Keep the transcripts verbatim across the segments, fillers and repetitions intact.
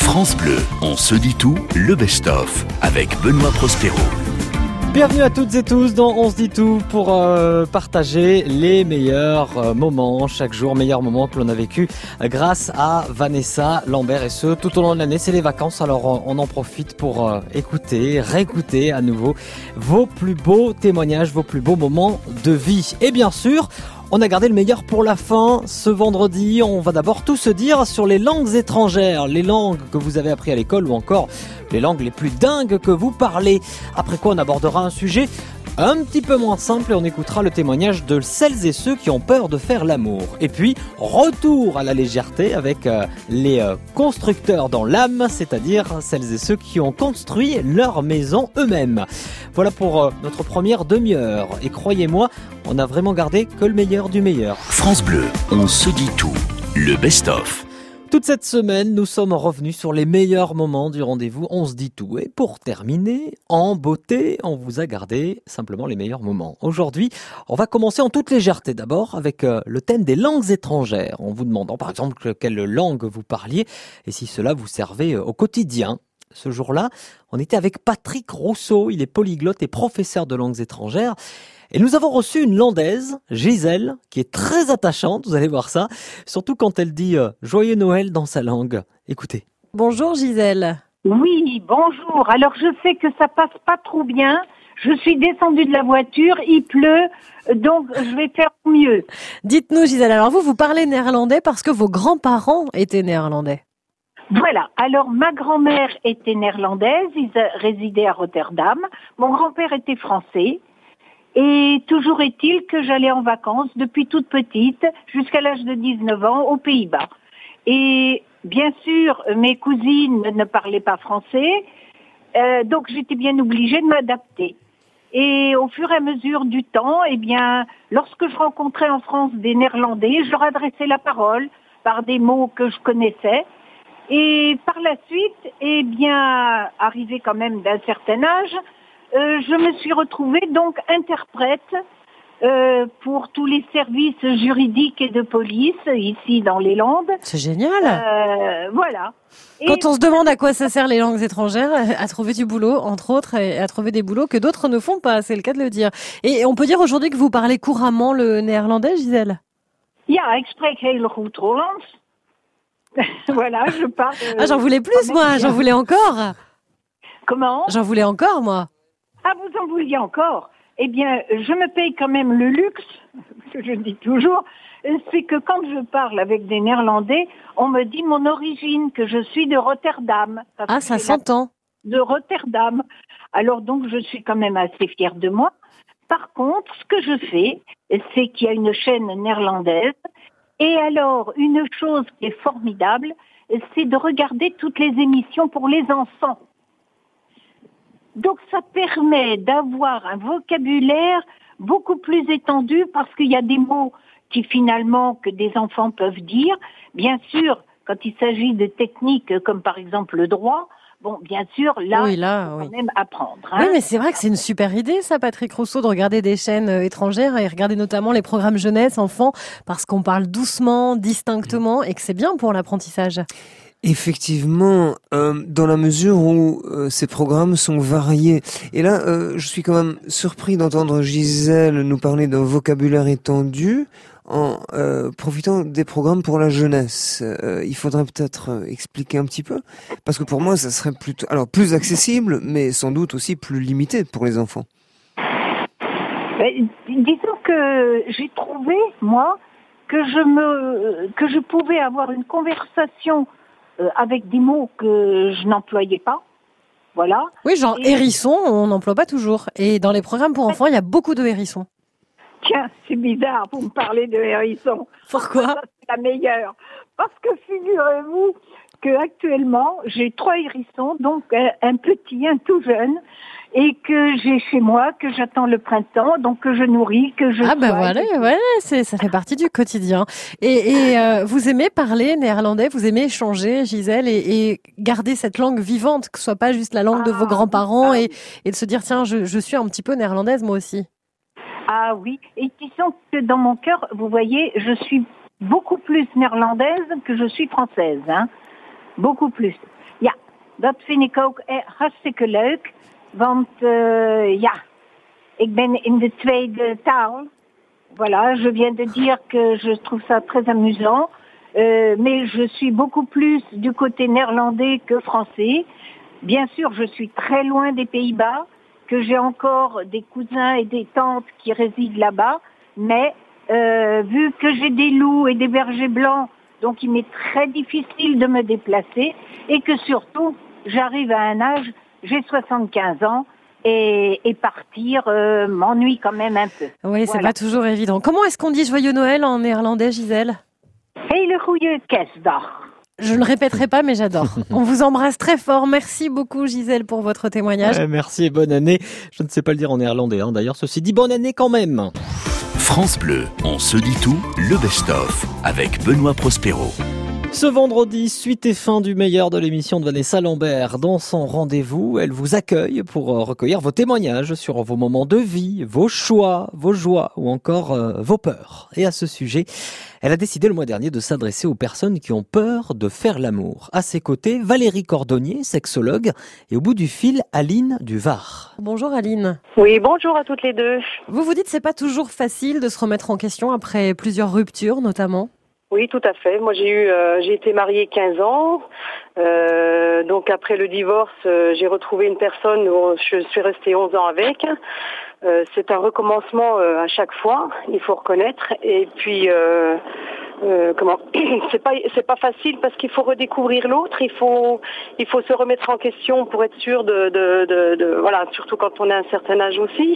France Bleu, on se dit tout, le best-of, avec Benoît Prospero. Bienvenue à toutes et tous dans On se dit tout pour euh, partager les meilleurs euh, moments chaque jour, meilleurs moments que l'on a vécu euh, grâce à Vanessa Lambert, et ce tout au long de l'année. C'est les vacances, alors euh, on en profite pour euh, écouter, réécouter à nouveau vos plus beaux témoignages, vos plus beaux moments de vie. Et bien sûr, on a gardé le meilleur pour la fin. Ce vendredi, on va d'abord tout se dire sur les langues étrangères, les langues que vous avez appris à l'école ou encore les langues les plus dingues que vous parlez. Après quoi, on abordera un sujet un petit peu moins simple et on écoutera le témoignage de celles et ceux qui ont peur de faire l'amour. Et puis, retour à la légèreté avec euh, les euh, constructeurs dans l'âme, c'est-à-dire celles et ceux qui ont construit leur maison eux-mêmes. Voilà pour euh, notre première demi-heure. Et croyez-moi, on a vraiment gardé que le meilleur du meilleur. France Bleu, on se dit tout, le best-of. Toute cette semaine, nous sommes revenus sur les meilleurs moments du rendez-vous On se dit tout. Et pour terminer, en beauté, on vous a gardé simplement les meilleurs moments. Aujourd'hui, on va commencer en toute légèreté d'abord avec euh, le thème des langues étrangères, en vous demandant par exemple quelle langue vous parliez et si cela vous servait au quotidien. Ce jour-là, on était avec Patrick Rousseau, il est polyglotte et professeur de langues étrangères. Et nous avons reçu une Landaise, Gisèle, qui est très attachante, vous allez voir ça, surtout quand elle dit euh, « Joyeux Noël » dans sa langue. Écoutez. Bonjour Gisèle. Oui, bonjour. Alors je sais que ça passe pas trop bien. Je suis descendue de la voiture, il pleut, donc je vais faire mieux. Dites-nous Gisèle, alors vous, vous parlez néerlandais parce que vos grands-parents étaient néerlandais. Voilà, alors ma grand-mère était néerlandaise, ils résidaient à Rotterdam. Mon grand-père était français. Et toujours est-il que j'allais en vacances depuis toute petite, jusqu'à l'âge de dix-neuf ans, aux Pays-Bas. Et bien sûr, mes cousines ne parlaient pas français, euh, donc j'étais bien obligée de m'adapter. Et au fur et à mesure du temps, eh bien, lorsque je rencontrais en France des Néerlandais, je leur adressais la parole par des mots que je connaissais. Et par la suite, eh bien, arrivé quand même d'un certain âge, Euh, je me suis retrouvée donc interprète euh, pour tous les services juridiques et de police ici dans les Landes. C'est génial. Euh, voilà. Et quand on se demande à quoi ça sert les langues étrangères, à trouver du boulot, entre autres, et à trouver des boulots que d'autres ne font pas, c'est le cas de le dire. Et on peut dire aujourd'hui que vous parlez couramment le néerlandais, Gisèle? Ja, ik spreek heel goed Hollands. Voilà, je parle. Euh, ah, j'en voulais plus, moi, j'en voulais encore. Comment? J'en voulais encore, moi. Ah, vous en vouliez encore? Eh bien, je me paye quand même le luxe, que je dis toujours, c'est que quand je parle avec des Néerlandais, on me dit mon origine, que je suis de Rotterdam. Ah, ça s'entend. De Rotterdam. Alors donc, je suis quand même assez fière de moi. Par contre, ce que je fais, c'est qu'il y a une chaîne néerlandaise. Et alors, une chose qui est formidable, c'est de regarder toutes les émissions pour les enfants. Donc ça permet d'avoir un vocabulaire beaucoup plus étendu parce qu'il y a des mots qui finalement que des enfants peuvent dire. Bien sûr, quand il s'agit de techniques comme par exemple le droit, bon, bien sûr, là, oui, là il faut oui. quand même apprendre. Hein. Oui, mais c'est vrai que c'est une super idée, ça, Patrick Rousseau, de regarder des chaînes étrangères et regarder notamment les programmes jeunesse, enfants, parce qu'on parle doucement, distinctement et que c'est bien pour l'apprentissage. Effectivement, euh, dans la mesure où euh, ces programmes sont variés. Et là, euh, je suis quand même surpris d'entendre Gisèle nous parler d'un vocabulaire étendu en euh, profitant des programmes pour la jeunesse. Euh, il faudrait peut-être euh, expliquer un petit peu, parce que pour moi, ça serait plutôt, alors plus accessible, mais sans doute aussi plus limité pour les enfants. Ben, disons que j'ai trouvé, moi, que je me, que je pouvais avoir une conversation avec des mots que je n'employais pas, voilà. Oui, genre et... hérisson, on n'emploie pas toujours. Et dans les programmes pour enfants, il y a beaucoup de hérissons. Tiens, c'est bizarre, vous me parlez de hérisson. Pourquoi? Ça, c'est la meilleure. Parce que figurez-vous que actuellement, j'ai trois hérissons, donc un petit, un tout jeune, et que j'ai chez moi, que j'attends le printemps, donc que je nourris, que je Ah ben soigne. voilà, ouais, c'est ça fait partie du quotidien. Et, et euh, vous aimez parler néerlandais, vous aimez échanger, Gisèle, et, et garder cette langue vivante, que ce soit pas juste la langue ah, de vos grands-parents, ah, et, et de se dire tiens, je, je suis un petit peu néerlandaise moi aussi. Ah oui, et disons que dans mon cœur, vous voyez, je suis beaucoup plus néerlandaise que je suis française, hein. Beaucoup plus. Ja, Dat vind ik ook eh, hartstikke leuk. Want uh, ja, ik ben in de tweede taal. Voilà, je viens de dire que je trouve ça très amusant. Euh, mais je suis beaucoup plus du côté néerlandais que français. Bien sûr, je suis très loin des Pays-Bas, que j'ai encore des cousins et des tantes qui résident là-bas. Mais euh, vu que j'ai des loups et des bergers blancs, donc il m'est très difficile de me déplacer. Et que surtout, j'arrive à un âge, j'ai soixante-quinze ans. Et, et partir euh, m'ennuie quand même un peu. Oui, c'est voilà. Pas toujours évident. Comment est-ce qu'on dit Joyeux Noël en néerlandais, Gisèle? Hele goede kerstdag. Je ne le répéterai pas, mais j'adore. On vous embrasse très fort. Merci beaucoup, Gisèle, pour votre témoignage. Ouais, merci et bonne année. Je ne sais pas le dire en néerlandais, hein. D'ailleurs, ceci dit bonne année quand même. France Bleu, on se dit tout, le best-of avec Benoît Prospero. Ce vendredi, suite et fin du meilleur de l'émission de Vanessa Lambert. Dans son rendez-vous, elle vous accueille pour recueillir vos témoignages sur vos moments de vie, vos choix, vos joies ou encore euh, vos peurs. Et à ce sujet, elle a décidé le mois dernier de s'adresser aux personnes qui ont peur de faire l'amour. À ses côtés, Valérie Cordonnier, sexologue, et au bout du fil, Aline du Var. Bonjour Aline. Oui, bonjour à toutes les deux. Vous vous dites que c'est pas toujours facile de se remettre en question après plusieurs ruptures notamment? Oui, tout à fait. Moi, j'ai eu, euh, j'ai été mariée quinze ans. Euh, donc après le divorce, euh, j'ai retrouvé une personne où je suis restée onze ans avec. Euh, c'est un recommencement euh, à chaque fois, il faut reconnaître. Et puis, euh, euh, comment C'est pas, c'est pas facile parce qu'il faut redécouvrir l'autre. Il faut, il faut se remettre en question pour être sûr de, de, de, de voilà, surtout quand on a un certain âge aussi.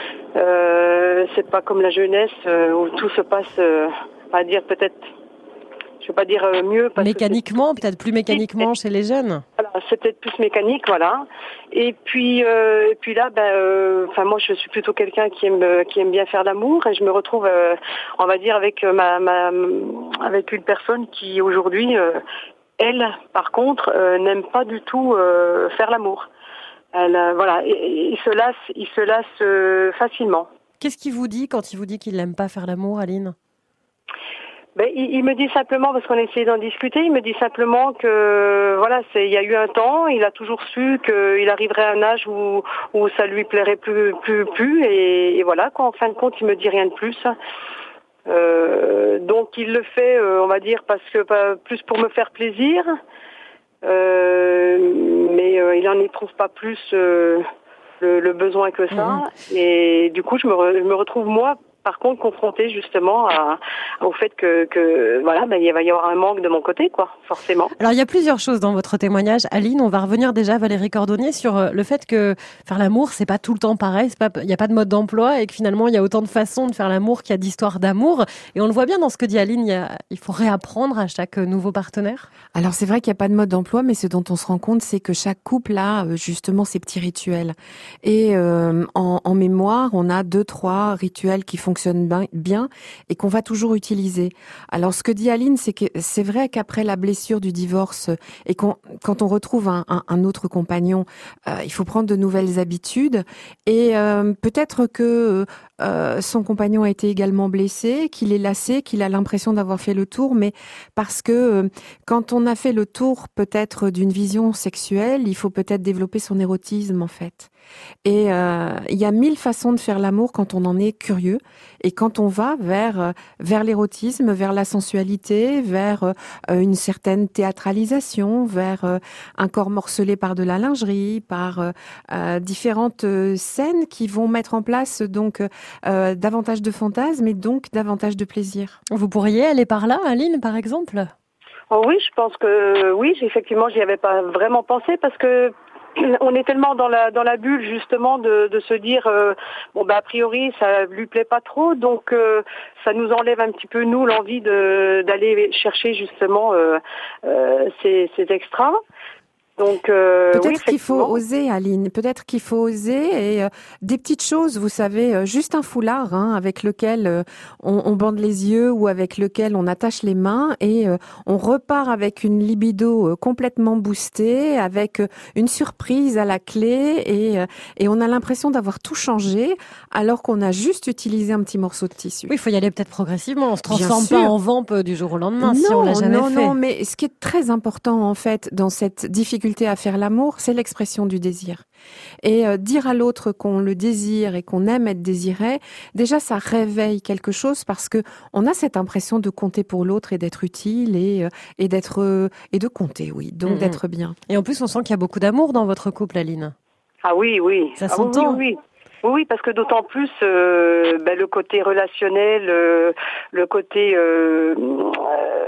Euh, c'est pas comme la jeunesse euh, où tout se passe, euh, on va dire peut-être. Je vais pas dire mieux. Parce mécaniquement, que peut-être plus mécaniquement chez les jeunes. Voilà, c'est peut-être plus mécanique, voilà. Et puis, euh, et puis là, ben, euh, enfin moi, je suis plutôt quelqu'un qui aime, qui aime bien faire l'amour, et je me retrouve, euh, on va dire, avec ma, ma, avec une personne qui aujourd'hui, euh, elle, par contre, euh, n'aime pas du tout euh, faire l'amour. Elle, euh, voilà, et, et, il se lasse, il se lasse euh, facilement. Qu'est-ce qu'il vous dit quand il vous dit qu'il n'aime pas faire l'amour, Aline? Ben, il, il me dit simplement, parce qu'on a essayé d'en discuter, il me dit simplement que voilà, c'est, il y a eu un temps, il a toujours su qu'il arriverait à un âge où, où ça lui plairait plus, plus, plus, et, et voilà, quoi. En fin de compte, il me dit rien de plus. Euh, donc il le fait, euh, on va dire, parce que pas, plus pour me faire plaisir, euh, mais euh, il n'en éprouve pas plus euh, le, le besoin que ça, mmh. Et du coup, je me, re, je me retrouve moi. Par contre, confronté justement à, au fait que, que voilà, ben, il va y avoir un manque de mon côté, quoi, forcément. Alors, il y a plusieurs choses dans votre témoignage, Aline. On va revenir déjà, Valérie Cordonnier, sur le fait que faire l'amour, c'est pas tout le temps pareil. C'est pas, il n'y a pas de mode d'emploi et que finalement, il y a autant de façons de faire l'amour qu'il y a d'histoires d'amour. Et on le voit bien dans ce que dit Aline. Il, y a, il faut réapprendre à chaque nouveau partenaire. Alors, c'est vrai qu'il n'y a pas de mode d'emploi, mais ce dont on se rend compte, c'est que chaque couple a justement ses petits rituels. Et euh, en, en mémoire, on a deux, trois rituels qui fonctionnent bien et qu'on va toujours utiliser. Alors, ce que dit Aline, c'est que c'est vrai qu'après la blessure du divorce et qu'on, quand on retrouve un, un, un autre compagnon, euh, il faut prendre de nouvelles habitudes et euh, peut-être que euh, son compagnon a été également blessé, qu'il est lassé, qu'il a l'impression d'avoir fait le tour, mais parce que euh, quand on a fait le tour peut-être d'une vision sexuelle, il faut peut-être développer son érotisme en fait. Et euh, il y a mille façons de faire l'amour quand on en est curieux et quand on va vers vers l'érotisme, vers la sensualité, vers euh, une certaine théâtralisation, vers euh, un corps morcelé par de la lingerie, par euh, euh, différentes scènes qui vont mettre en place donc euh, davantage de fantasmes et donc davantage de plaisir. Vous pourriez aller par là, Aline, par exemple? Oh oui, je pense que oui, effectivement, j'y avais pas vraiment pensé parce que on est tellement dans la dans la bulle justement de, de se dire euh, bon bah a priori ça lui plaît pas trop, donc euh, ça nous enlève un petit peu nous l'envie de d'aller chercher justement euh, euh, ces, ces extras. Donc, euh, peut-être oui, qu'il faut oser, Aline. Peut-être qu'il faut oser et euh, des petites choses, vous savez, euh, juste un foulard hein, avec lequel euh, on, on bande les yeux ou avec lequel on attache les mains et euh, on repart avec une libido euh, complètement boostée, avec euh, une surprise à la clé et euh, et on a l'impression d'avoir tout changé alors qu'on a juste utilisé un petit morceau de tissu. Oui, il faut y aller peut-être progressivement. On se transforme pas en vampe du jour au lendemain non, si on l'a jamais non, fait. Non, non, mais ce qui est très important en fait dans cette difficulté difficulté à faire l'amour, c'est l'expression du désir. Et euh, dire à l'autre qu'on le désire et qu'on aime être désiré, déjà ça réveille quelque chose parce que on a cette impression de compter pour l'autre et d'être utile et, euh, et d'être euh, et de compter, oui, donc mmh. d'être bien. Et en plus, on sent qu'il y a beaucoup d'amour dans votre couple, Aline. Ah oui, oui. Ça ah, s'entend. Oui, oui, oui. Oui, parce que d'autant plus euh, ben, le côté relationnel, euh, le côté euh, euh,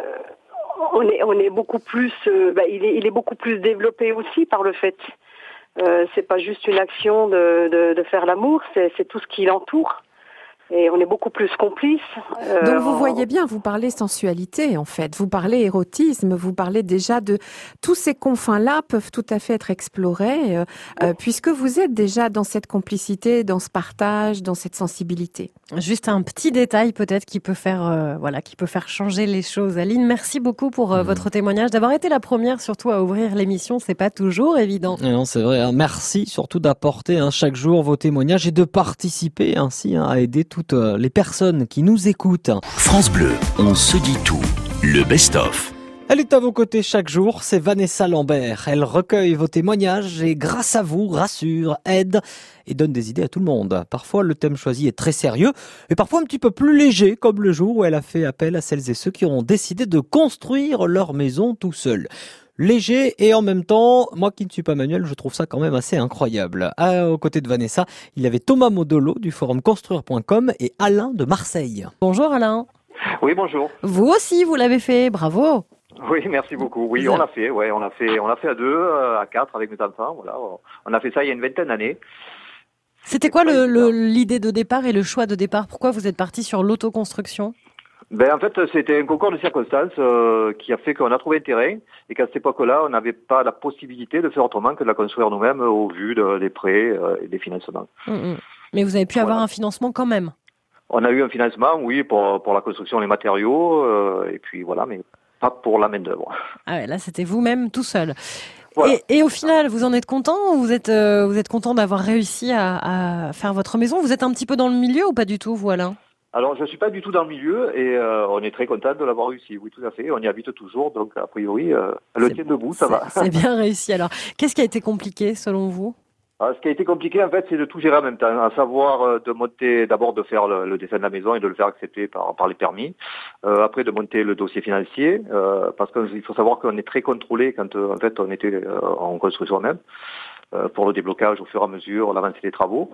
on est on est beaucoup plus, euh, ben, il est il est beaucoup plus développé aussi par le fait. Euh, c'est pas juste une action de de, de faire l'amour, c'est c'est tout ce qui l'entoure. Et on est beaucoup plus complices. Euh, Donc vous voyez bien, vous parlez sensualité en fait, vous parlez érotisme, vous parlez déjà de tous ces confins-là peuvent tout à fait être explorés euh, euh, puisque vous êtes déjà dans cette complicité, dans ce partage, dans cette sensibilité. Juste un petit détail peut-être qui peut faire euh, voilà, qui peut faire changer les choses. Aline, merci beaucoup pour euh, mmh. votre témoignage, d'avoir été la première surtout à ouvrir l'émission, c'est pas toujours évident. Et non, c'est vrai. Hein. Merci surtout d'apporter hein, chaque jour vos témoignages et de participer ainsi hein, à aider toutes les personnes qui nous écoutent. France Bleu, on se dit tout, le best-of. Elle est à vos côtés chaque jour, c'est Vanessa Lambert. Elle recueille vos témoignages et grâce à vous, rassure, aide et donne des idées à tout le monde. Parfois, le thème choisi est très sérieux et parfois un petit peu plus léger, comme le jour où elle a fait appel à celles et ceux qui ont décidé de construire leur maison tout seuls. Léger et en même temps, moi qui ne suis pas manuel, je trouve ça quand même assez incroyable. À, aux côtés de Vanessa, il y avait Thomas Modolo du forum construire point com et Alain de Marseille. Bonjour Alain. Oui, bonjour. Vous aussi, vous l'avez fait, bravo. Oui, merci beaucoup. Oui, on l'a fait, ouais, on l'a fait, on l'a fait à deux, à quatre avec mes enfants, voilà. On a fait ça il y a une vingtaine d'années. C'était quoi le, le, l'idée de départ et le choix de départ? Pourquoi vous êtes parti sur l'autoconstruction? Ben en fait, c'était un concours de circonstances euh, qui a fait qu'on a trouvé un terrain et qu'à cette époque-là, on n'avait pas la possibilité de faire autrement que de la construire nous-mêmes au vu de, des prêts euh, et des financements. Mmh, mmh. Mais vous avez pu voilà. avoir un financement quand même? On a eu un financement, oui, pour pour la construction, les matériaux euh, et puis voilà, mais pas pour la main-d'œuvre. Ah ouais, là, c'était vous-même tout seul. Voilà. Et, et au final, vous en êtes content? Vous êtes euh, vous êtes content d'avoir réussi à, à faire votre maison? Vous êtes un petit peu dans le milieu ou pas du tout, vous, Alain? Alors, je suis pas du tout dans le milieu et euh, on est très content de l'avoir réussi. Oui, tout à fait. On y habite toujours, donc a priori, euh, elle le tient debout, ça va. C'est bien réussi. Alors, qu'est-ce qui a été compliqué selon vous? Alors, ce qui a été compliqué, en fait, c'est de tout gérer en même temps, à savoir euh, de monter, d'abord de faire le, le dessin de la maison et de le faire accepter par, par les permis. Euh, après, de monter le dossier financier, euh, parce qu'il faut savoir qu'on est très contrôlé quand, euh, en fait, on était, euh, on construit soi-même euh, pour le déblocage au fur et à mesure, l'avancée des travaux.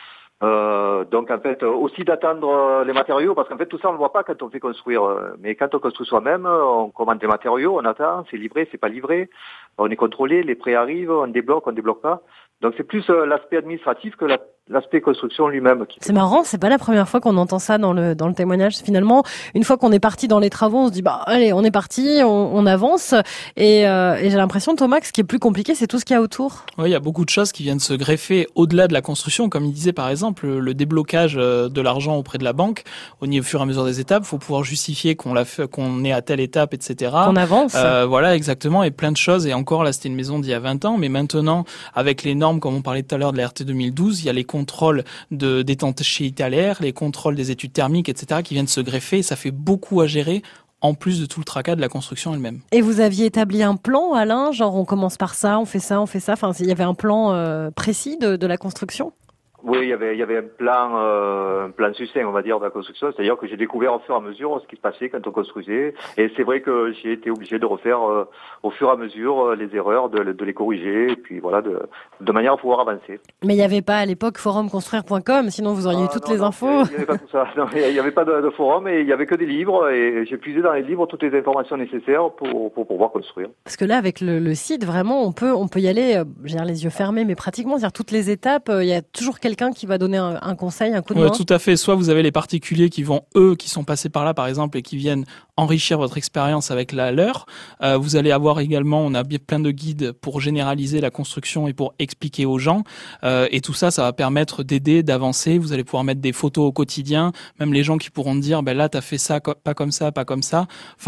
Euh, donc en fait aussi d'attendre les matériaux parce qu'en fait tout ça on ne le voit pas quand on fait construire, mais quand on construit soi-même on commande des matériaux, on attend, c'est livré, c'est pas livré, on est contrôlé, les prêts arrivent, on débloque, on débloque pas. Donc c'est plus euh, l'aspect administratif que la, l'aspect construction lui-même. Qui c'est marrant, c'est pas la première fois qu'on entend ça dans le dans le témoignage. Finalement, une fois qu'on est parti dans les travaux, on se dit bah allez, on est parti, on, on avance. Et, euh, et j'ai l'impression, Thomas, que ce qui est plus compliqué, c'est tout ce qu'il y a autour. Oui, il y a beaucoup de choses qui viennent se greffer au-delà de la construction, comme il disait par exemple le déblocage de l'argent auprès de la banque. Au fur et à mesure des étapes, faut pouvoir justifier qu'on l'a fait, qu'on est à telle étape, et cetera. Qu'on avance. Euh, voilà, exactement, et plein de choses. Et encore là, c'était une maison d'il y a vingt ans, mais maintenant, avec les normes, comme on parlait tout à l'heure de la R T deux mille douze, il y a les contrôles de d'étanchéité à l'air, les contrôles des études thermiques, et cetera, qui viennent se greffer. Et ça fait beaucoup à gérer, en plus de tout le tracas de la construction elle-même. Et vous aviez établi un plan, Alain, genre on commence par ça, on fait ça, on fait ça. Enfin, il y avait un plan euh, précis de, de la construction? Oui, il y avait, il y avait un plan, euh, un plan succinct, on va dire, de la construction. C'est-à-dire que j'ai découvert au fur et à mesure ce qui se passait quand on construisait. Et c'est vrai que j'ai été obligé de refaire euh, au fur et à mesure euh, les erreurs, de, de les corriger, et puis voilà, de, de manière à pouvoir avancer. Mais il n'y avait pas à l'époque forum construire point com, sinon vous auriez ah, eu toutes non, les non, infos. Il n'y avait pas tout ça. Non, il n'y avait pas de, de forum, et il n'y avait que des livres. Et j'ai puisé dans les livres toutes les informations nécessaires pour, pour pouvoir construire. Parce que là, avec le, le site, vraiment, on peut, on peut y aller, euh, j'ai les yeux fermés, mais pratiquement, c'est-à-dire toutes les étapes, il euh, y a toujours quelqu'un qui va donner un un conseil, un coup de main? Ouais, tout à fait. Soit vous avez les particuliers qui vont, eux, qui sont passés par là, par exemple, et qui viennent enrichir votre expérience avec la leur. Euh, vous allez avoir également, on a bien plein de guides pour généraliser la construction et pour expliquer aux gens. Euh, et tout ça, ça va permettre d'aider, d'avancer. Vous allez pouvoir mettre des photos au quotidien. Même les gens qui pourront dire, ben là, t'as fait ça, pas comme ça, pas comme ça. Enfin,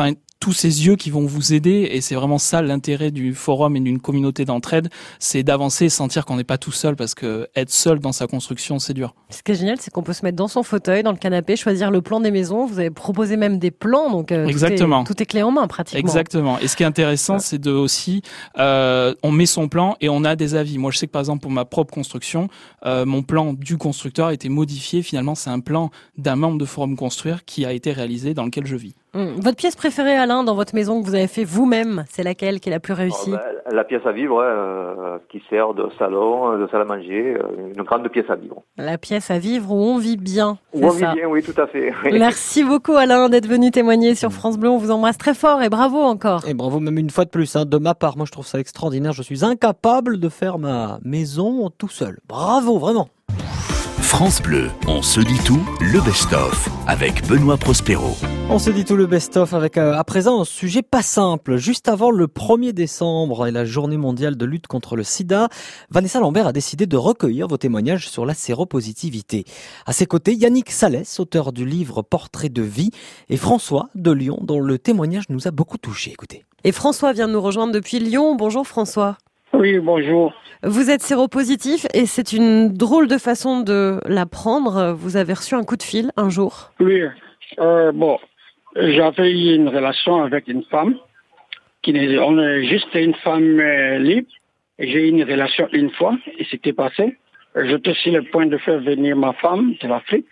tous ces yeux qui vont vous aider, et c'est vraiment ça l'intérêt du forum et d'une communauté d'entraide, c'est d'avancer et sentir qu'on n'est pas tout seul, parce que être seul dans sa construction, c'est dur. Ce qui est génial, c'est qu'on peut se mettre dans son fauteuil, dans le canapé, choisir le plan des maisons. Vous avez proposé même des plans, donc euh, Exactement. Tout, est, tout est clé en main pratiquement. Exactement. Et ce qui est intéressant, c'est de aussi, euh, on met son plan et on a des avis. Moi, je sais que par exemple pour ma propre construction, euh, mon plan du constructeur a été modifié. Finalement, c'est un plan d'un membre de Forum Construire qui a été réalisé dans lequel je vis. Mmh. Votre pièce préférée, Alain, dans votre maison que vous avez fait vous-même, c'est laquelle qui est la plus réussie? Oh, ben, la pièce à vivre, hein, euh, qui sert de salon, de salle à manger, euh, une grande pièce à vivre. La pièce à vivre où on vit bien. Où on ça. vit bien, oui, tout à fait. Oui. Merci beaucoup, Alain, d'être venu témoigner sur France Bleu. On vous embrasse très fort et bravo encore. Et bravo même une fois de plus, hein, de ma part. Moi, je trouve ça extraordinaire. Je suis incapable de faire ma maison tout seul. Bravo, vraiment. France Bleu, on se dit tout, le best-of, avec Benoît Prospero. On se dit tout le best-of avec euh, à présent un sujet pas simple. Juste avant le premier décembre et la journée mondiale de lutte contre le sida, Vanessa Lambert a décidé de recueillir vos témoignages sur la séropositivité. À ses côtés, Yannick Salès, auteur du livre Portrait de vie, et François de Lyon, dont le témoignage nous a beaucoup touchés. Écoutez. Et François vient de nous rejoindre depuis Lyon. Bonjour François. Oui, bonjour. Vous êtes séropositif et c'est une drôle de façon de l'apprendre. Vous avez reçu un coup de fil un jour. Oui, euh, bon, j'avais eu une relation avec une femme, qui n'est, on est juste une femme euh, libre. J'ai eu une relation une fois et c'était passé. J'étais sur le point de faire venir ma femme de l'Afrique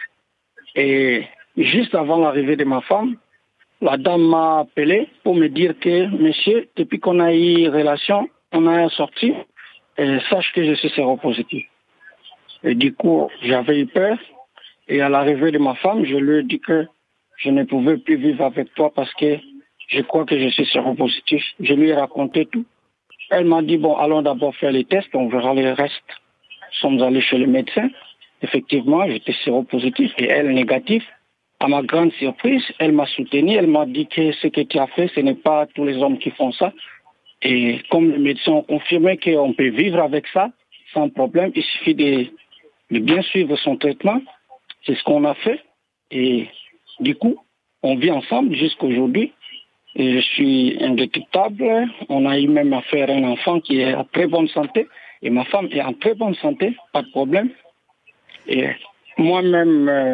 et juste avant l'arrivée de ma femme, la dame m'a appelé pour me dire que, monsieur, depuis qu'on a eu relation, on a sorti, et sache que je suis séropositif. Et du coup, j'avais eu peur. Et à l'arrivée de ma femme, je lui ai dit que je ne pouvais plus vivre avec toi parce que je crois que je suis séropositif. Je lui ai raconté tout. Elle m'a dit, bon, allons d'abord faire les tests, on verra le reste. Nous sommes allés chez le médecin. Effectivement, j'étais séropositif et elle négatif. À ma grande surprise, elle m'a soutenu. Elle m'a dit que ce que tu as fait, ce n'est pas tous les hommes qui font ça. Et comme les médecins ont confirmé qu'on peut vivre avec ça sans problème, il suffit de, de bien suivre son traitement. C'est ce qu'on a fait. Et du coup, on vit ensemble jusqu'aujourd'hui. Et je suis indétectable. On a eu même à faire un enfant qui est en très bonne santé. Et ma femme est en très bonne santé, pas de problème. Et moi-même, euh,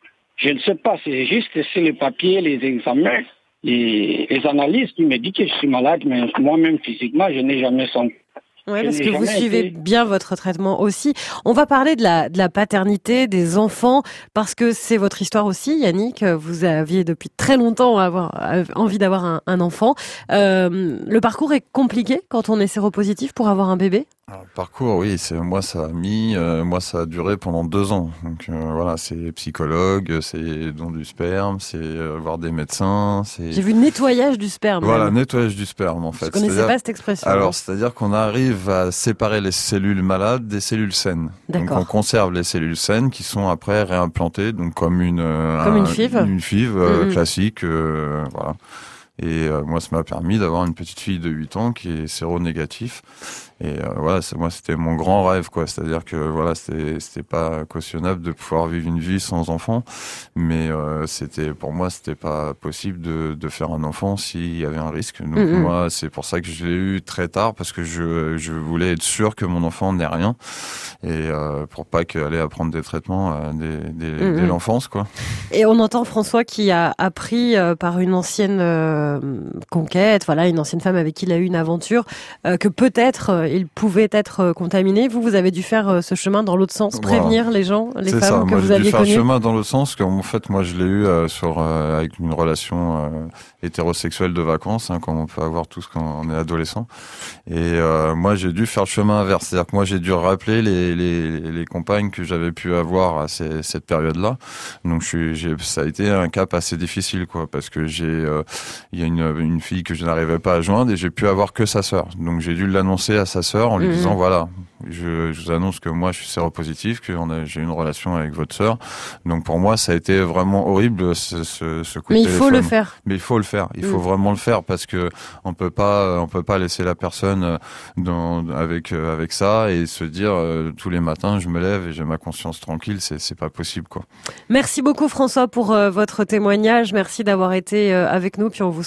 je ne sais pas, c'est juste c'est les papiers, les examens. Les, les analyses qui me disent que je suis malade, mais moi-même physiquement, je n'ai jamais senti. Oui, parce que vous suivez été... bien votre traitement aussi. On va parler de la, de la paternité, des enfants, parce que c'est votre histoire aussi, Yannick. Vous aviez depuis très longtemps avoir, envie d'avoir un, un enfant. Euh, le parcours est compliqué quand on est séropositif pour avoir un bébé ? Alors, le parcours, oui, c'est moi ça a mis, euh, moi ça a duré pendant deux ans. Donc euh, voilà, c'est psychologue, c'est don du sperme, c'est euh, voir des médecins, c'est. J'ai vu nettoyage du sperme. Voilà, même. nettoyage du sperme en fait. Je connaissais pas cette expression. Alors c'est-à-dire qu'on arrive à séparer les cellules malades des cellules saines. D'accord. Donc on conserve les cellules saines qui sont après réimplantées, donc comme une comme un, une F I V, une F I V euh, mmh. classique, euh, voilà. Et euh, moi, ça m'a permis d'avoir une petite fille de huit ans qui est séronégatif. Et euh, voilà, c'est, moi, c'était mon grand rêve, quoi. C'est-à-dire que voilà, c'était, c'était pas cautionnable de pouvoir vivre une vie sans enfant, mais euh, c'était, pour moi, c'était pas possible de, de faire un enfant s'il y avait un risque. Donc mmh. moi, c'est pour ça que je l'ai eu très tard, parce que je, je voulais être sûr que mon enfant n'ait rien, et euh, pour pas qu'elle ait à prendre des traitements euh, dès, dès, mmh. dès l'enfance, quoi. Et on entend François qui a appris euh, par une ancienne euh, conquête, voilà, une ancienne femme avec qui il a eu une aventure, euh, que peut-être euh, il pouvait être contaminé. Vous, vous avez dû faire ce chemin dans l'autre sens, prévenir voilà. les gens, les c'est femmes ça. que moi, vous aviez connues. J'ai dû faire le chemin dans l'autre sens, qu'en fait, moi, je l'ai eu euh, sur euh, avec une relation euh, hétérosexuelle de vacances, hein, comme on peut avoir tous quand on est adolescent. Et euh, moi, j'ai dû faire le chemin inverse, c'est-à-dire que moi, j'ai dû rappeler les les, les compagnes que j'avais pu avoir à ces, cette période-là. Donc, je suis, j'ai, ça a été un cap assez difficile, quoi, parce que j'ai, euh, il y a une une fille que je n'arrivais pas à joindre et j'ai pu avoir que sa sœur. Donc, j'ai dû l'annoncer à sa sœur en lui mmh. disant voilà, je, je vous annonce que moi je suis séropositif, que on a, j'ai une relation avec votre sœur. Donc pour moi ça a été vraiment horrible ce, ce, ce coup Mais de il téléphone. faut le faire. Mais il faut le faire. Il mmh. faut vraiment le faire parce que on peut pas, on peut pas laisser la personne dans, avec avec ça et se dire euh, tous les matins je me lève et j'ai ma conscience tranquille. C'est c'est pas possible, quoi. Merci beaucoup François pour euh, votre témoignage. Merci d'avoir été euh, avec nous. Puis on vous souhaite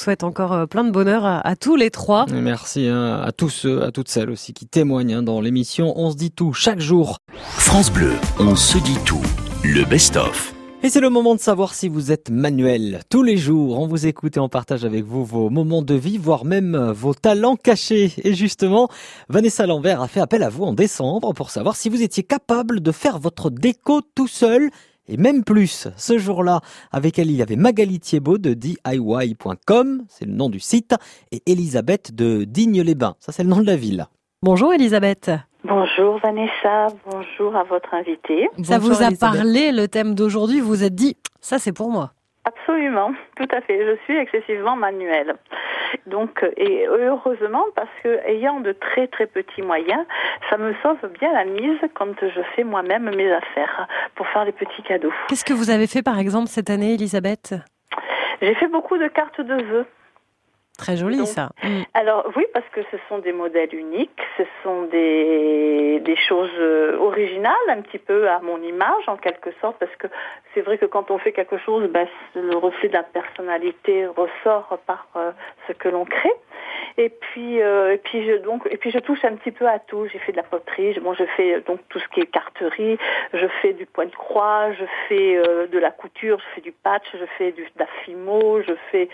souhaite encore plein de bonheur à, à tous les trois. Et merci hein, à tous ceux, à toutes celles aussi qui témoignent hein, dans l'émission On se dit tout chaque jour. France Bleu, on se dit tout, le best-of. Et c'est le moment de savoir si vous êtes manuel. Tous les jours, on vous écoute et on partage avec vous vos moments de vie, voire même vos talents cachés. Et justement, Vanessa Lambert a fait appel à vous en décembre pour savoir si vous étiez capable de faire votre déco tout seul. Et même plus, ce jour-là, avec elle, il y avait Magali Thiebaud de D I Y point com, c'est le nom du site, et Elisabeth de Digne-les-Bains, ça c'est le nom de la ville. Bonjour Elisabeth. Bonjour Vanessa, bonjour à votre invité. Ça bonjour, vous a Elisabeth. parlé, le thème d'aujourd'hui, vous vous êtes dit, ça c'est pour moi. Absolument, tout à fait. Je suis excessivement manuelle. Donc, et heureusement, parce que ayant de très très petits moyens, ça me sauve bien la mise quand je fais moi-même mes affaires pour faire les petits cadeaux. Qu'est-ce que vous avez fait par exemple cette année, Elisabeth ? J'ai fait beaucoup de cartes de vœux. Très joli. Donc, ça. Mm. Alors oui, parce que ce sont des modèles uniques, ce sont des, des choses originales, un petit peu à mon image en quelque sorte, parce que c'est vrai que quand on fait quelque chose, ben, le reflet de la personnalité ressort par euh, ce que l'on crée. Et puis, euh, et puis je donc, et puis je touche un petit peu à tout. J'ai fait de la poterie, bon, je fais donc tout ce qui est carterie, je fais du point de croix, je fais euh, de la couture, je fais du patch, je fais du de la fimo, je fais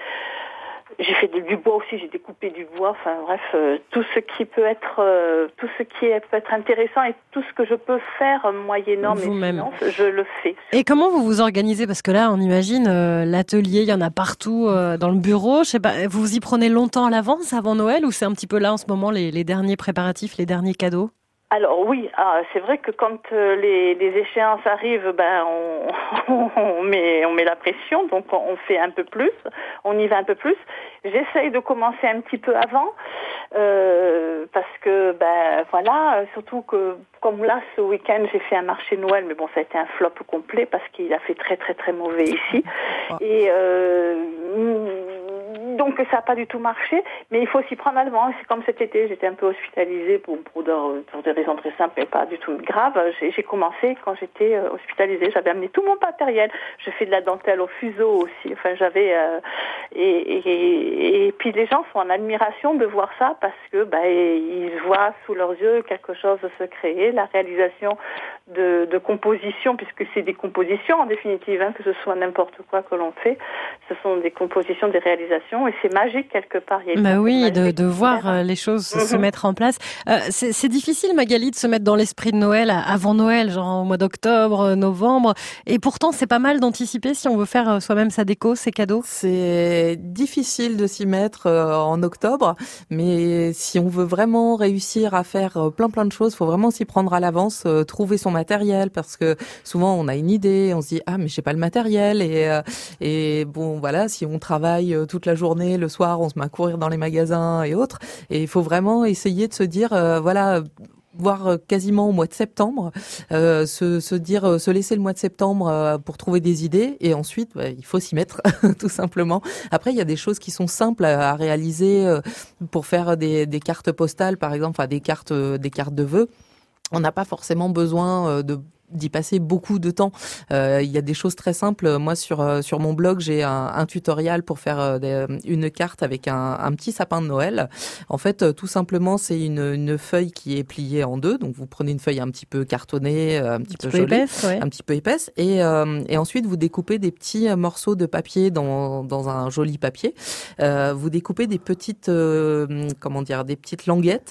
J'ai fait du bois aussi, j'ai découpé du bois, enfin bref, euh, tout ce qui peut être euh, tout ce qui est, peut être intéressant et tout ce que je peux faire moyennant mes finances, je le fais. Et comment vous vous organisez ? Parce que là, on imagine euh, l'atelier, il y en a partout euh, dans le bureau. Je sais pas, vous y prenez longtemps à l'avance avant Noël ou c'est un petit peu là en ce moment les, les derniers préparatifs, les derniers cadeaux ? Alors oui, ah, c'est vrai que quand euh, les, les échéances arrivent, ben on, on met on met la pression, donc on fait un peu plus, on y va un peu plus. J'essaye de commencer un petit peu avant, euh, parce que ben voilà, surtout que comme là ce week-end j'ai fait un marché Noël, mais bon ça a été un flop complet parce qu'il a fait très très très mauvais ici, et euh, donc ça n'a pas du tout marché, mais il faut s'y prendre à l'avance. C'est comme cet été, j'étais un peu hospitalisée pour, pour, pour des raisons très simples et pas du tout graves. J'ai, j'ai commencé quand j'étais hospitalisée, j'avais amené tout mon matériel. Je fais de la dentelle au fuseau aussi. Enfin, j'avais euh, et, et, et puis les gens sont en admiration de voir ça parce que bah, ils voient sous leurs yeux quelque chose se créer, la réalisation de, de compositions, puisque c'est des compositions en définitive, hein, que ce soit n'importe quoi que l'on fait, ce sont des compositions, des réalisations. Et c'est magique quelque part. Il y a bah oui, de, de voir euh, les choses mm-hmm. se mettre en place. Euh, c'est, c'est difficile, Magali, de se mettre dans l'esprit de Noël avant Noël, genre au mois d'octobre, novembre. Et pourtant, c'est pas mal d'anticiper si on veut faire soi-même sa déco, ses cadeaux. C'est difficile de s'y mettre euh, en octobre, mais si on veut vraiment réussir à faire euh, plein plein de choses, faut vraiment s'y prendre à l'avance, euh, trouver son matériel, parce que souvent on a une idée, on se dit ah mais j'ai pas le matériel et euh, et bon voilà, si on travaille euh, toute la journée, le soir, on se met à courir dans les magasins et autres. Et il faut vraiment essayer de se dire, euh, voilà, voire quasiment au mois de septembre, euh, se, se dire, euh, se laisser le mois de septembre euh, pour trouver des idées. Et ensuite, bah, il faut s'y mettre, tout simplement. Après, il y a des choses qui sont simples à, à réaliser euh, pour faire des, des cartes postales, par exemple, enfin des cartes, euh, des cartes de vœux. On n'a pas forcément besoin euh, de d'y passer beaucoup de temps. Euh, il y a des choses très simples. Moi, sur euh, sur mon blog, j'ai un, un tutoriel pour faire euh, des, une carte avec un, un petit sapin de Noël. En fait, euh, tout simplement, c'est une, une feuille qui est pliée en deux. Donc, vous prenez une feuille un petit peu cartonnée, un petit, un peu, peu jolie, épaisse, ouais. un petit peu épaisse, et euh, et ensuite vous découpez des petits morceaux de papier dans dans un joli papier. Euh, vous découpez des petites euh, comment dire, des petites languettes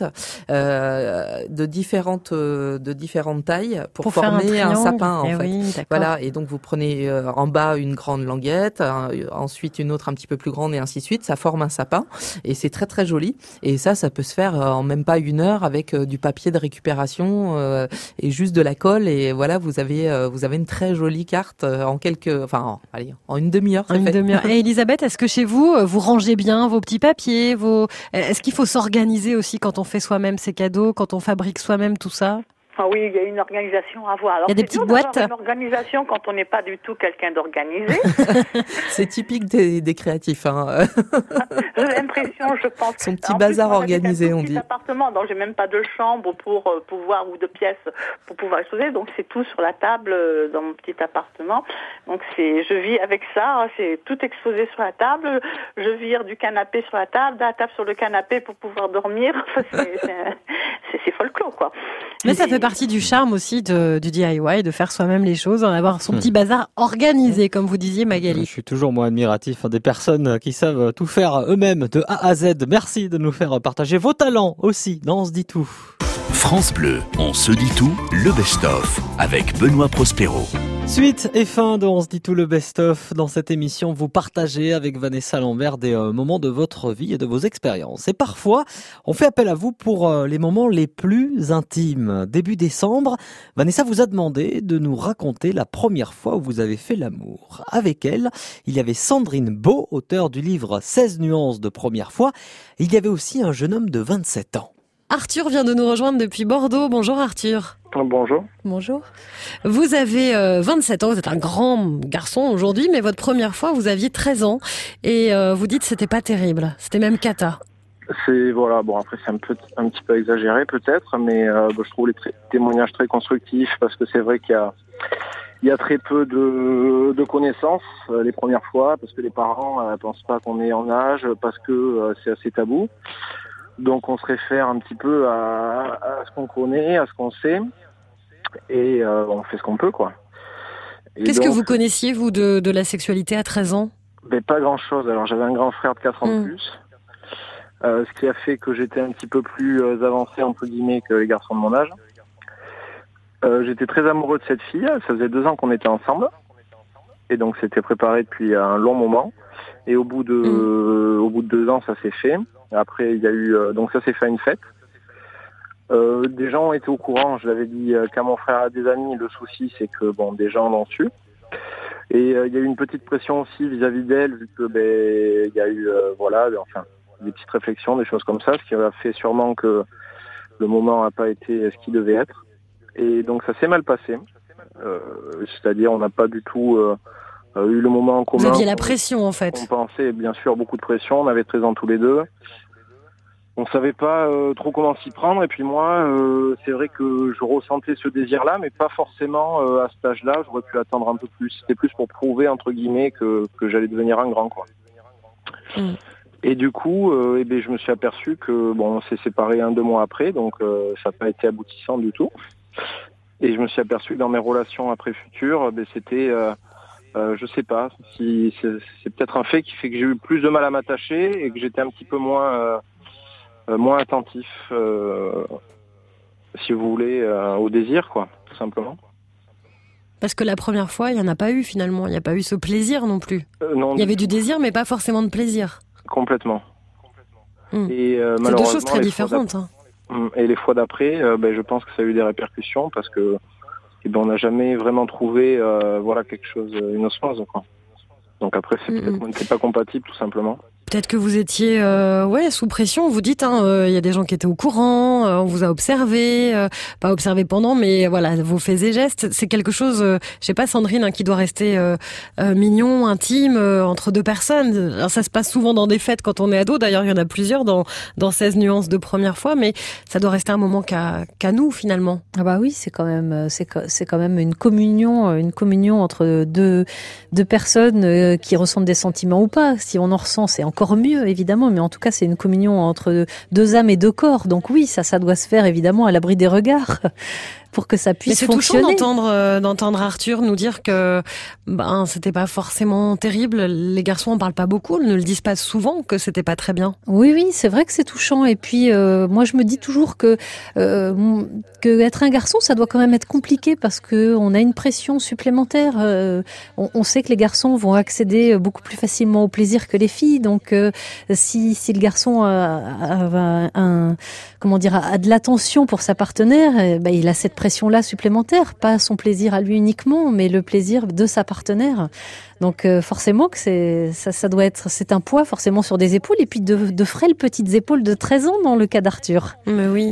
euh, de différentes euh, de différentes tailles pour, pour former un, un sapin en eh fait. Oui, voilà, et donc vous prenez euh, en bas une grande languette, un, ensuite une autre un petit peu plus grande et ainsi de suite, ça forme un sapin et c'est très très joli. Et ça, ça peut se faire en même pas une heure avec euh, du papier de récupération euh, et juste de la colle et voilà, vous avez euh, vous avez une très jolie carte euh, en quelques, enfin en, allez, en une demi-heure. En une fait. demi-heure. Et Elisabeth, est-ce que chez vous vous rangez bien vos petits papiers, vos, est-ce qu'il faut s'organiser aussi quand on fait soi-même ses cadeaux, quand on fabrique soi-même tout ça? Ah oui, il y a une organisation à avoir. Alors, il y a des c'est petites dur d'avoir boîtes. Une organisation quand on n'est pas du tout quelqu'un d'organisé. C'est typique des, des créatifs. Hein. J'ai l'impression, je pense. Son petit En bazar plus, moi, organisé, on un petit dit. appartement, donc j'ai même pas de chambre pour euh, pouvoir ou de pièces pour pouvoir exposer. Donc c'est tout sur la table euh, dans mon petit appartement. Donc c'est, je vis avec ça. Hein, c'est tout exposé sur la table. Je vire du canapé sur la table, de la table sur le canapé pour pouvoir dormir. Enfin, c'est, c'est, c'est, c'est folklore, quoi. Mais ça fait partie du charme aussi de, du D I Y, de faire soi-même les choses, d'avoir son petit bazar organisé, comme vous disiez, Magali. Je suis toujours moi admiratif hein, des personnes qui savent tout faire eux-mêmes de A à Z. Merci de nous faire partager vos talents aussi dans On se dit tout. France Bleu, on se dit tout, le best-of avec Benoît Prospero. Suite et fin de On se dit tout, le best-of. Dans cette émission, vous partagez avec Vanessa Lambert des euh, moments de votre vie et de vos expériences. Et parfois, on fait appel à vous pour euh, les moments les plus intimes. Début décembre, Vanessa vous a demandé de nous raconter la première fois où vous avez fait l'amour. Avec elle, il y avait Sandrine Beau, auteure du livre seize nuances de première fois. Et il y avait aussi un jeune homme de vingt-sept ans. Arthur vient de nous rejoindre depuis Bordeaux. Bonjour Arthur. Bonjour. Bonjour. Vous avez euh, vingt-sept ans, vous êtes un grand garçon aujourd'hui, mais votre première fois, vous aviez treize ans et euh, vous dites que c'était pas terrible, c'était même cata. C'est voilà, bon après c'est un peu un petit peu exagéré peut-être, mais euh, bah, je trouve les tra- témoignages très constructifs parce que c'est vrai qu'il y a il y a très peu de, de connaissances euh, les premières fois parce que les parents euh, pensent pas qu'on est en âge parce que euh, c'est assez tabou. Donc on se réfère un petit peu à, à ce qu'on connaît, à ce qu'on sait, et euh, on fait ce qu'on peut, quoi. Et Qu'est-ce donc, que vous connaissiez, vous, de, de la sexualité à treize ans? ben, pas grand-chose. Alors j'avais un grand frère de quatre ans mmh. de plus, euh, ce qui a fait que j'étais un petit peu plus euh, avancé, entre guillemets, que les garçons de mon âge. Euh, j'étais très amoureux de cette fille, ça faisait deux ans qu'on était ensemble, et donc c'était préparé depuis un long moment, et au bout de, mmh. au bout de deux ans, ça s'est fait. Après, il y a eu euh, donc ça s'est fait à une fête. Euh, des gens ont été au courant. Je l'avais dit euh, qu'à mon frère a des amis. Le souci, c'est que bon, des gens l'ont su. Et euh, il y a eu une petite pression aussi vis-à-vis d'elle, vu que ben il y a eu euh, voilà, enfin des petites réflexions, des choses comme ça, ce qui a fait sûrement que le moment n'a pas été ce qu'il devait être. Et donc ça s'est mal passé. Euh, c'est-à-dire, on n'a pas du tout euh, eu le moment en commun. Vous aviez la pression, en fait. On pensait, bien sûr, beaucoup de pression. On avait treize ans tous les deux. On savait pas euh, trop comment s'y prendre. Et puis moi, euh, c'est vrai que je ressentais ce désir-là, mais pas forcément euh, à cet âge-là. J'aurais pu attendre un peu plus. C'était plus pour prouver, entre guillemets, que, que j'allais devenir un grand, quoi. Mm. Et du coup, euh, eh ben, je me suis aperçu que bon, on s'est séparés un, deux mois après, donc euh, ça n'a pas été aboutissant du tout. Et je me suis aperçu que dans mes relations après futures, ben, c'était... Euh, Euh, je sais pas, si c'est, c'est peut-être un fait qui fait que j'ai eu plus de mal à m'attacher et que j'étais un petit peu moins euh, euh, moins attentif, euh, si vous voulez, euh, au désir, quoi, tout simplement. Parce que la première fois, il n'y en a pas eu finalement, il n'y a pas eu ce plaisir non plus. Euh, non, il y avait du désir, mais pas forcément de plaisir. Complètement. Mmh. Et euh, c'est deux choses très différentes. Hein. Et les fois d'après, euh, ben, je pense que ça a eu des répercussions parce que et ben on n'a jamais vraiment trouvé euh, voilà quelque chose, une osmose, quoi. Donc après c'est mmh. peut-être qu'on n'était pas compatible tout simplement. Peut-être que vous étiez euh, ouais sous pression. Vous dites, il hein, euh, y a des gens qui étaient au courant, euh, on vous a observé, euh, pas observé pendant, mais voilà, vos faits et gestes, c'est quelque chose. Euh, je sais pas, Sandrine, hein, qui doit rester euh, euh, mignon, intime euh, entre deux personnes. Alors, ça se passe souvent dans des fêtes quand on est ado. D'ailleurs, il y en a plusieurs dans dans seize nuances de première fois, mais ça doit rester un moment qu'à qu'à nous finalement. Ah bah oui, c'est quand même c'est c'est quand même une communion, une communion entre deux deux personnes qui ressentent des sentiments ou pas. Si on en ressent, c'est encore mieux, évidemment, mais en tout cas, c'est une communion entre deux âmes et deux corps. Donc oui, ça, ça doit se faire, évidemment, à l'abri des regards, pour que ça puisse fonctionner. Mais c'est touchant d'entendre, euh, d'entendre Arthur nous dire que ben, c'était pas forcément terrible. Les garçons en parlent pas beaucoup, ne le disent pas souvent que c'était pas très bien. Oui, oui, c'est vrai que c'est touchant. Et puis, euh, moi, je me dis toujours que, euh, que être un garçon, ça doit quand même être compliqué parce que on a une pression supplémentaire. Euh, on, on sait que les garçons vont accéder beaucoup plus facilement au plaisir que les filles. Donc, euh, si, si le garçon a, a, a un, comment dire, a de l'attention pour sa partenaire, eh ben, il a cette pression-là supplémentaire, pas son plaisir à lui uniquement, mais le plaisir de sa partenaire. Donc euh, forcément que c'est ça, ça doit être c'est un poids forcément sur des épaules et puis de, de frêles petites épaules de treize ans dans le cas d'Arthur. Mais oui.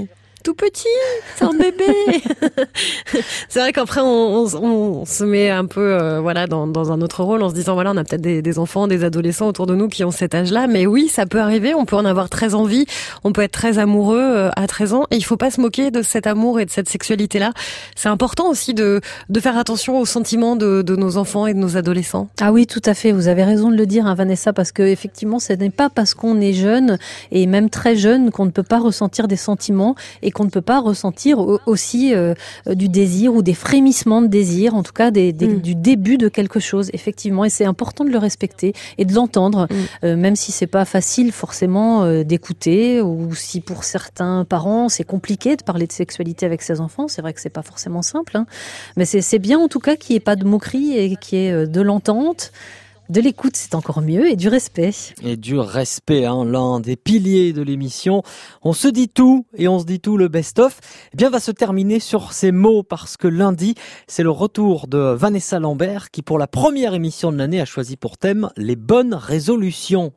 tout petit, c'est un bébé. C'est vrai qu'après on, on, on se met un peu euh, voilà dans, dans un autre rôle en se disant voilà on a peut-être des, des enfants, des adolescents autour de nous qui ont cet âge-là, mais oui ça peut arriver, on peut en avoir très envie, on peut être très amoureux euh, à treize ans et il faut pas se moquer de cet amour et de cette sexualité-là. C'est important aussi de, de faire attention aux sentiments de, de nos enfants et de nos adolescents. Ah oui, tout à fait, vous avez raison de le dire, hein, Vanessa, parce que effectivement, ce n'est pas parce qu'on est jeune et même très jeune qu'on ne peut pas ressentir des sentiments et qu'on ne peut pas ressentir aussi euh, du désir ou des frémissements de désir, en tout cas des, des, mmh. du début de quelque chose, effectivement, et c'est important de le respecter et de l'entendre, mmh. euh, même si c'est pas facile forcément euh, d'écouter ou si pour certains parents c'est compliqué de parler de sexualité avec ses enfants, c'est vrai que c'est pas forcément simple, hein, mais c'est, c'est bien en tout cas qu'il n'y ait pas de moquerie et qu'il y ait de l'entente. De l'écoute, c'est encore mieux, et du respect. Et du respect, hein, l'un des piliers de l'émission. On se dit tout, et on se dit tout, le best-of, eh bien, va se terminer sur ces mots, parce que lundi, c'est le retour de Vanessa Lambert, qui, pour la première émission de l'année, a choisi pour thème les bonnes résolutions.